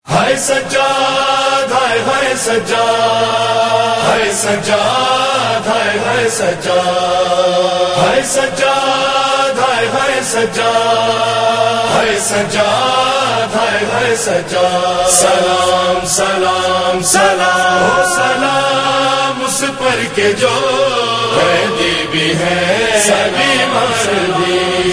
ہائے سجاد ہائے ہائے سجاد ہائے سجاد ہائے ہائے سجاد ہائے سجاد ہائے ہائے سجاد ہائے سجاد ہائے ہائے سجاد سلام سلام سلام سلام اس پر کے جو قیدی بھی ہے سبھی مردی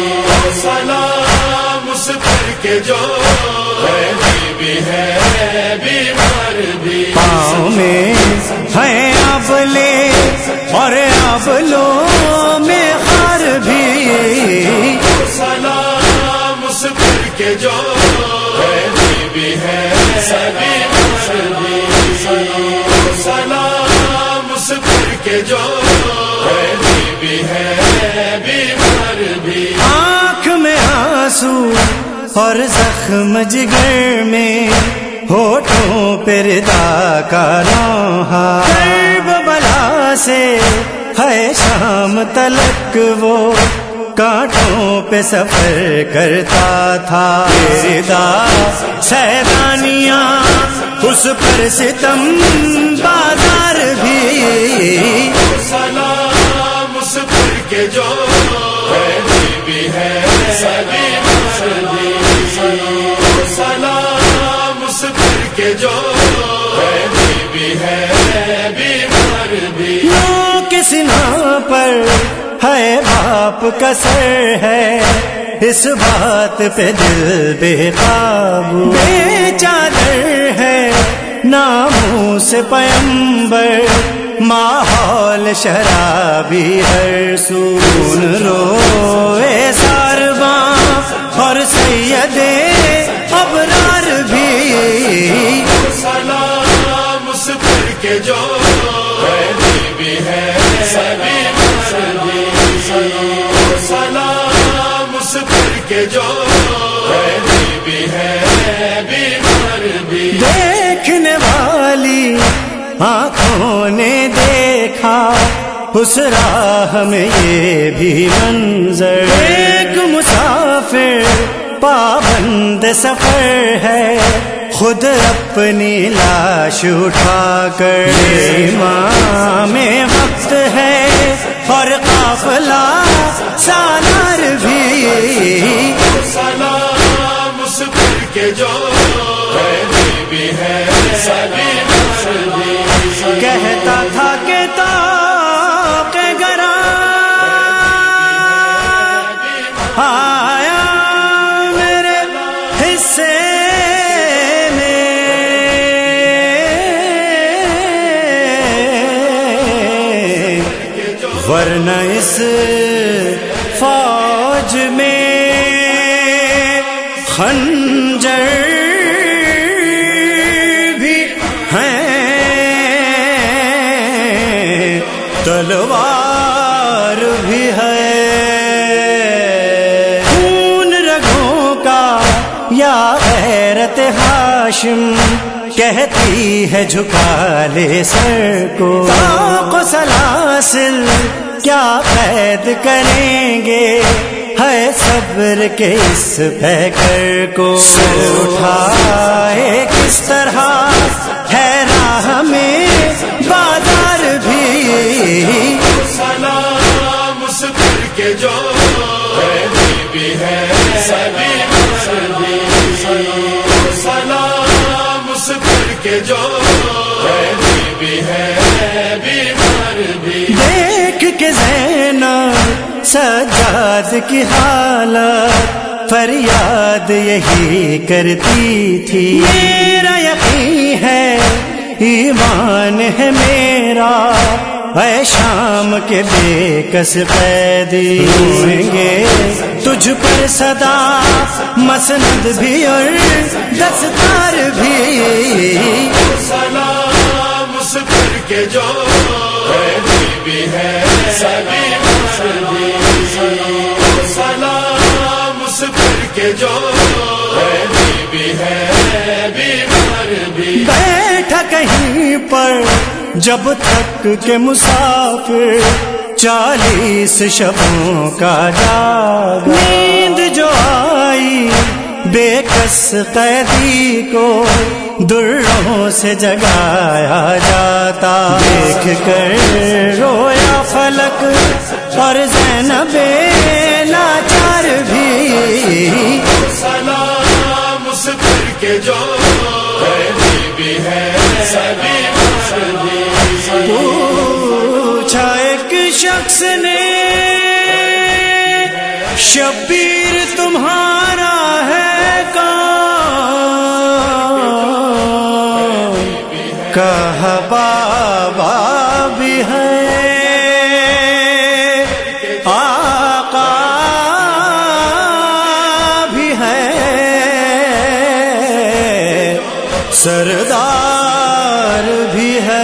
سلام اس پر کے جو قیدی بھی ہے بیمار بھی پاؤں میں ہے ابلے اور ابلوں میں خار بھی سلام اس پر کے جو قیدی بھی ہے سبھی مردی سلام اس پر کے جو قیدی بھی ہے بیمار بھی آنکھ میں آنسو اور زخم جگر میں ہونٹوں پہ ردا کا نوحہ کرب بلا سے ہے شام تلک وہ کانٹوں پہ سفر کرتا تھا ردا سیدانیاں اس پر ستم بازار بھی سلام اس پر کے جو قیدی بھی ہے سبھی مردی سلام اس پر کے جو قیدی بھی ہے بیمار بھی لو کے سینہ پر ہے باپ کا سر ہے اس بات پہ دل بے قابو بے چادر ہے ناموس پیمبر ماحول شرابی ہر سون روئے سارواں اور سید ابرار بھی سلام اس پر کے جو قیدی بھی ہے سبھی مردی سلام اس پر کے جو قیدی بھی ہے بیمار بھی دیکھنے والی آنکھوں نے دیکھا اس راہ میں یہ بھی منظر ایک مسافر پابند سفر ہے خود اپنی لاش اٹھا کر امام وقت ہے اور قافلہ سالار بھی سلام اس پر کے جو قیدی بھی ہے سبھی مردی کہتا تھا کہ طاق گراں آیا میرے حصے میں ورنہ اس فوج میں خنجر تلوار بھی ہے خون رگوں کا یا غیرت ہاشم کہتی ہے جھکا لے سر کو طاق و سلاسل کیا قید کریں گے ہے صبر کے اس پیکر کو اٹھائے کس طرح ہے راہ میں بازار بھی سلام اس پر کے جو قیدی بھی ہے سبھی مردی سلام اس پر کے جو قیدی بھی ہے بیمار بھی دیکھ کے زینب سجاد کی حالت فریاد یہی کرتی تھی میرا یقین ہے ایمان ہے میرا اے شام کے بے کس قیدی ہوئیں گے تجھ پر صدا مسند بھی اور دستار بھی سلام اس پر کے جو قیدی بھی ہے سبھی مردی سلام اس پر کے جو قیدی بھی ہے بیمار بھی بیٹھا کہیں پر جب تک کہ مسافر 40 شبوں کا جاگ نیند جو آئی بے کس قیدی کو دروں سے جگایا جاتا، دیکھ کر رویا فلک اور زینب لاچار بھی، سلام اس پر کے جو بھی ہے سبھی پوچھا ایک شخص نے شبیر تمہارا ہے کون؟ کہا بابا بھی ہے، آقا بھی ہے، سردار بھی ہے،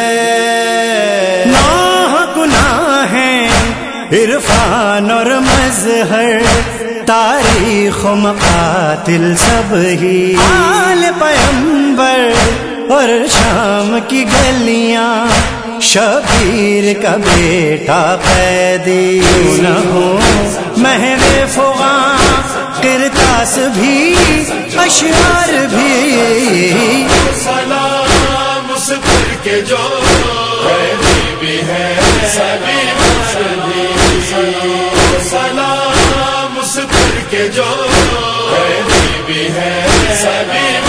عرفان اور مظہر تاریخ و مقاتل سب ہی، آل پیمبر اور شام کی گلیاں، شبیر کا بیٹا قیدی نہ ہو، محو فغاں قرطاس بھی اشعار بھی، سلام اس پر کے جو بھی ہے سبھی سلام اس پر کے جو بھی ہے سبھی